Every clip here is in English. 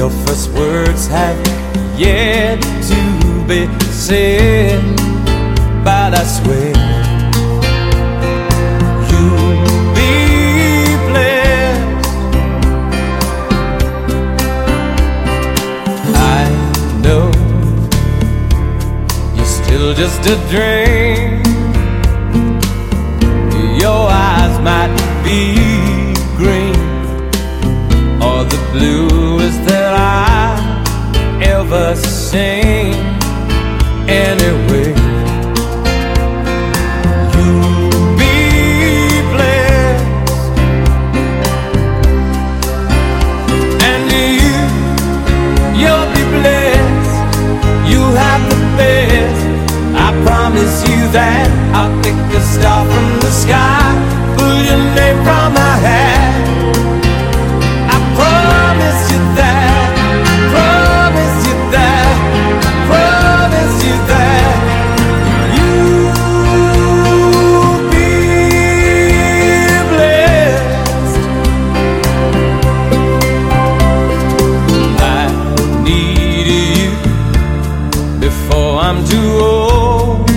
Your first words have yet to be said, but I swear you'll be blessed. I know you're still just a dream. Your eyes might be green or the bluest that I ever seen. Anyway, you'll be blessed, and you'll be blessed. You have the best. I promise you that. I'll pick a star from the sky, pull your name from my hat. I promise you that, promise you that, promise you that. You'll be blessed. I need you before I'm too old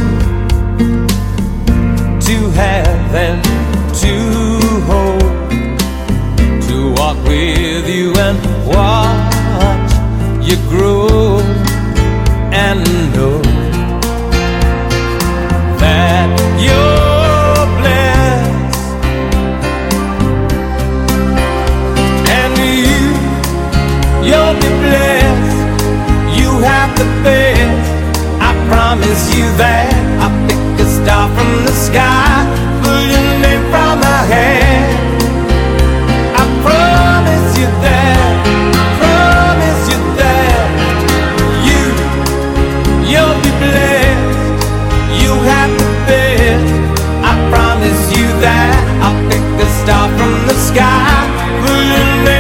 to have and to hold, to walk with you and watch you grow, and know that you're blessed, and you'll be blessed. You have the best. I promise you that. I'll pick a star from the sky, pull your name from my hand. I promise you that, promise you that. You'll be blessed. You have the best. I promise you that. I'll pick a star from the sky, pull your name